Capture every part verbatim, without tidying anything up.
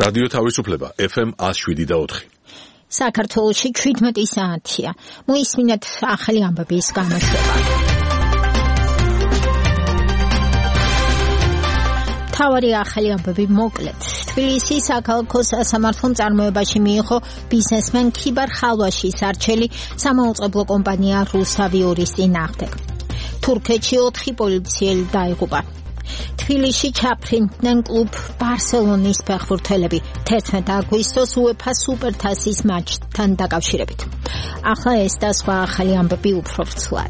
რადიო თავისუფლება ეფ ემ one oh seven და four. საქართველოში ჩვიდმეტი საათია. მოისმინეთ ახალი ამბების გამოშვება. თავარი ახალი ამბები მოკლედ. თბილისის საქალაქო სასამართლომ წარმოებაში მიიღო ბიზნესმენ ქიბარ ხალვაშის არჩელი სამაუწყებლო კომპანია რუსავიორის წინააღმდეგ. თურქეთში ოთხი პოლიციელი დაიღუპა. თბილისში ჩაფრინდნენ კლუბ ბარსელონის ფეხბურთელები თერთმეტ აგვისტოს უეფა სუპერთასის მატჩთან დაკავშირებით. ახლა ეს და სხვა ახალი ამბები უფრო ვრცლად.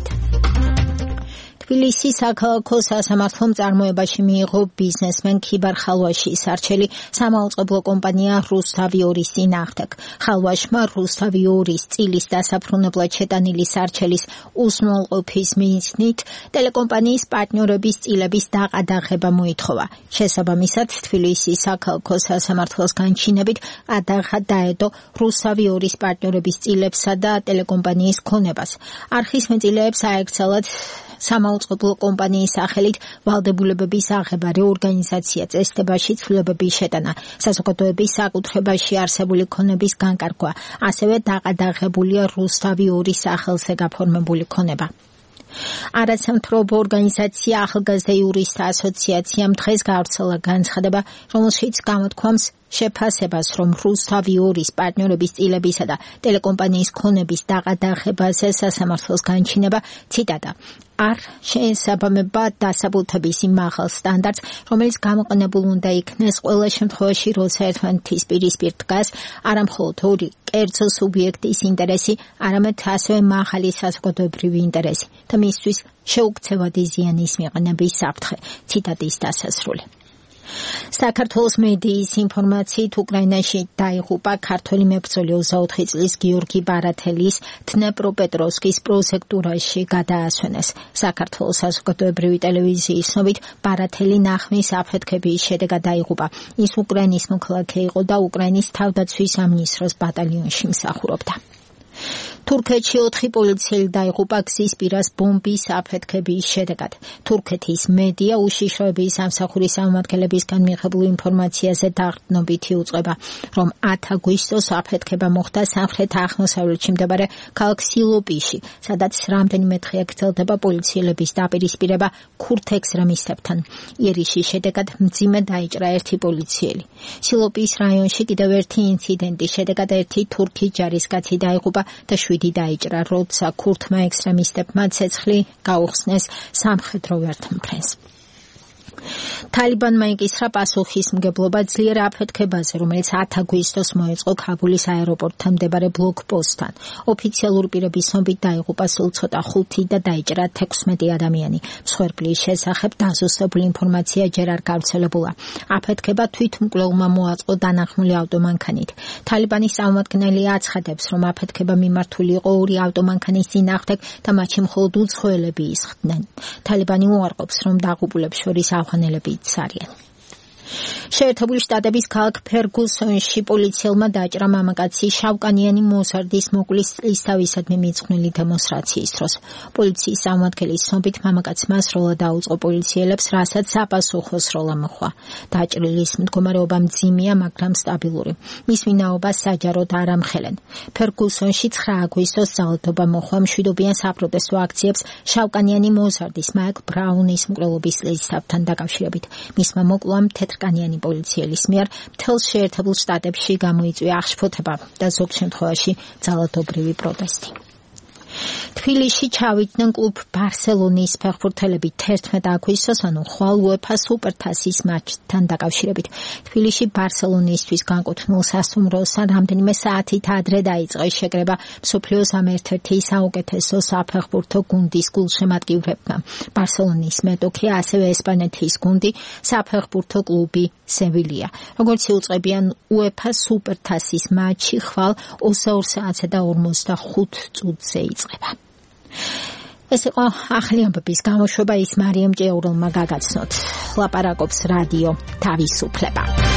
თბილისის საქალაქო სასამართლომ წარმოებაში მიიღო ბიზნესმენ ქიბარ ხალვაშის არჩელი სამაუწყებლო კომპანია რუსავიორის წინააღმდეგ. ხალვაშმა რუსავიორის წილის დასაფრუნებლად შეტანილი არჩელის უზრუნველყოფის მიზნით ტელეკომპანიის პარტნიორების წილების დაყადაღება მოითხოვა. შესაბამისად, თბილისის საქალაქო სასამართლოს განჩინებით ყადაღა დაედო რუსავიორის პარტნიორების წილებსა და ტელეკომპანიის ქონებას. არხის მეტილეებს აეკრძალათ სამაუწყებლო კომპანიის სახელით ვალდებულებების აღება, რეორგანიზაცია, წესდებაში ცვლილებების შეტანა, საზოგადოების საკუთრებაში არსებული ქონების განკარგვა, ასევე დაყადაღებულია რუსავიორის სახელზე გაფორმებული ქონება. არასამთავრობო ორგანიზაცია ახალგაზრდა იურისტთა ასოციაციამ დღეს გავრცელა განცხადება, რომელშიც გამოთქვამს შეფასებას, რომ რუსავიორის პარტნიორების წილებისა და ტელეკომპანიის ქონების დაყადაღებაზე სასამართლოს განჩინება, ციტატა, არ შეესაბამება დასაბუთების იმ მაღალ სტანდარტს, რომელიც გამოყენებულ უნდა იქნეს ყველა შემთხვევაში, როცა ერთმანეთის პირისპირ დგას არა მხოლოდ ორი კერძო სუბიექტის ინტერესი, არამედ ასევე მაღალი საზოგადოებრივი ინტერესი და მისთვის შეუქცევადი ზიანის მიყენების საფრთხე. ციტატის დასასრული. საქართველოს მედიის ინფორმაციით უკრაინაში დაიღუპა ქართველი მებრძოლი ოცდაოთხი წლის გიორგი ბარათელის დნეპროპეტროვსკის პროსექტურაში გადაასვენეს. საქართველოს საზოგადოებრივი ტელევიზიის ცნობით ბარათელი ნახმის აფეთქების შედეგად დაიღუპა. ის უკრაინის მოქალაქე იყო და უკრაინის თავდაცვის სამინისტროს ბატალიონში მსახურობდა. თურქეთში ოთხი პოლიციელი დაიღუპა გზის პირას ბომბის აფეთქების შედეგად. თურქეთის მედია უშიშროების სამსახურის წარმომადგენლებისგან მიიღებულ ინფორმაციაზე დაყრდნობით იუწყება, რომ ათი აგვისტოს აფეთქება მოხდა სამხრეთ-აღმოსავლეთში მდებარე ქალაქ სილოპიში, სადაც რამდენიმე დღე გრძელდება პოლიციელების დაპირისპირება ქურთ ექსტრემისტებთან. იერიშის შედეგად მძიმე დაიჭრა ერთი პოლიციელი. სილოპის რაიონში კიდევ ერთი ინციდენტის შედეგად ერთი თურქი ჯარისკაცი დაიღუპა და შვიდი დაიჭრა, როცა ქურთმა ექსტრემისტებმა ცეცხლი გაუხსნეს სამხედრო ვერტმფრენს. თალიბანმა იკისრა პასუხისმგებლობა ძლიერ აფეთქებაზე, რომელიც ათი აგვისტოს მოეწყო ქაბულის აეროპორტთან მდებარე ბლოკპოსტთან. ოფიციალური პირების ცნობით დაიღუპა სულ ცოტა ხუთი და დაიჭრა თექვსმეტი ადამიანი. მსხვერპლის შესახებ დაზუსტებული ინფორმაცია ჯერ არ გავრცელებულა. აფეთქება თვითმკვლელმა მოაწყო დანახმული ავტომანქანით. თალიბანის წარმომადგენელი აცხადებს, რომ აფეთქება მიმართული იყო ორი ავტომანქანის წინააღმდეგ და მათში მხოლოდ უცხოელები ისხდნენ. თალიბანი უარყოფს, რომ დაღუპულებს შორის ავღანელებიც არიან. შეერთებული შტატების ქალაქ ფერგუსონში პოლიციელმა დაჭრა მამაკაცი შავკანიანი მოზარდის მოკვლის წლისთავისადმი მიძღვნილი დემონსტრაციის დროს. პოლიციის წარმომადგენლის ცნობით მამაკაცმა სროლა დაუწყო პოლიციელებს, რასაც საპასუხო სროლა მოჰყვა. დაჭრილის მდგომარეობა მძიმეა, მაგრამ სტაბილური. მის ვინაობას საჯაროდ არ ამხელენ. ფერგუსონში ცხრა აგვისტოს ძალადობა მოჰყვა მშვიდობიან საპროტესტო აქციებს შავკანიანი მოზარდის მაიკლ ბრაუნის მკვლელობის წლისთავთან დაკავშირებით. მისმა მოკლამ თეთრკანიანი პოლიციელის მიერ მთელ შეერთებულ შტატებში გამოიწვია აღშფოთება და ზოგ შემთხვევაში ძალადობრივი პროტესტი. თბილისში ჩავიდნენ კლუბ ბარსელონის ფეხბურთელები თერთმეტ აგვისტოს, ანუ ხვალ უეფა სუპერთასის მატჩთან დაკავშირებით. თბილისში ბარსელონისთვის განკუთვნილ სასტუმროსთან რამდენიმე საათით ადრე დაიწყო შეკრება მსოფლიოს ამ ერთ-ერთი საუკეთესო საფეხბურთო გუნდის გულშემატკივრებმა. ბარსელონის მეტოქე, ასევე ესპანეთის გუნდი, საფეხბურთო კლუბი სევილია. როგორც იუწყებიან, უეფა სუპერთასის მატჩი ხვალ ოცდაორ საათსა და ორმოცდახუთ წუთზე იწყება. ეს იყო ახალი ამბების გამოშვება, ის მარიამ ჭეურულმა გაგაცნოთ. ლაპარაკობს რადიო თავისუფლება.